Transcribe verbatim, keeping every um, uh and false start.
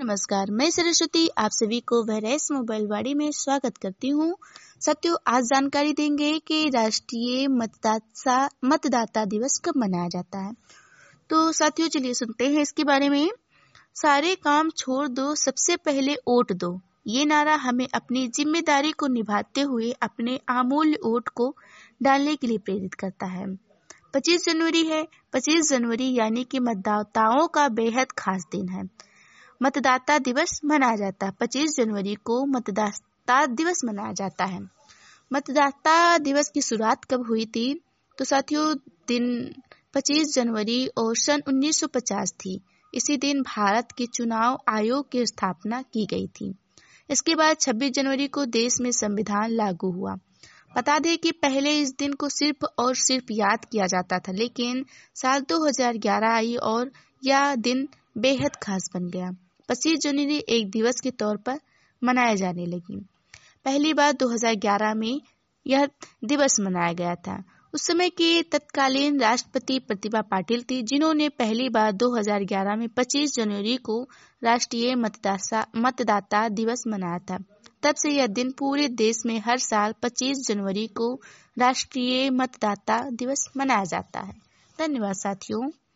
नमस्कार, मैं सरस्वती आप सभी को वहरेस मोबाइल वाड़ी में स्वागत करती हूँ। साथियों, आज जानकारी देंगे कि राष्ट्रीय मतदाता मतदाता दिवस कब मनाया जाता है। तो साथियों, चलिए सुनते हैं इसके बारे में। सारे काम छोड़ दो, सबसे पहले वोट दो। ये नारा हमें अपनी जिम्मेदारी को निभाते हुए अपने अमूल्य वोट को डालने के लिए प्रेरित करता है। पच्चीस जनवरी है। पच्चीस जनवरी यानी कि मतदाताओं का बेहद खास दिन है। मतदाता दिवस मनाया जाता है। पच्चीस जनवरी को मतदाता दिवस मनाया जाता है। मतदाता दिवस की शुरुआत कब हुई थी? तो साथियों, दिन पच्चीस जनवरी और सन उन्नीस सौ पचास थी। इसी दिन भारत के चुनाव आयोग की स्थापना की गई थी। इसके बाद छब्बीस जनवरी को देश में संविधान लागू हुआ। बता दें कि पहले इस दिन को सिर्फ और सिर्फ याद किया जाता था, लेकिन साल दो हज़ार ग्यारह आई और यह दिन बेहद खास बन गया। पच्चीस जनवरी एक दिवस के तौर पर मनाया जाने लगी। पहली बार दो हज़ार ग्यारह में यह दिवस मनाया गया था। उस समय की तत्कालीन राष्ट्रपति प्रतिभा पाटिल थी, जिन्होंने पहली बार दो हज़ार ग्यारह में पच्चीस जनवरी को राष्ट्रीय मतदाता मतदाता दिवस मनाया था। तब से यह दिन पूरे देश में हर साल पच्चीस जनवरी को राष्ट्रीय मतदाता दिवस मनाया जाता है। धन्यवाद साथियों।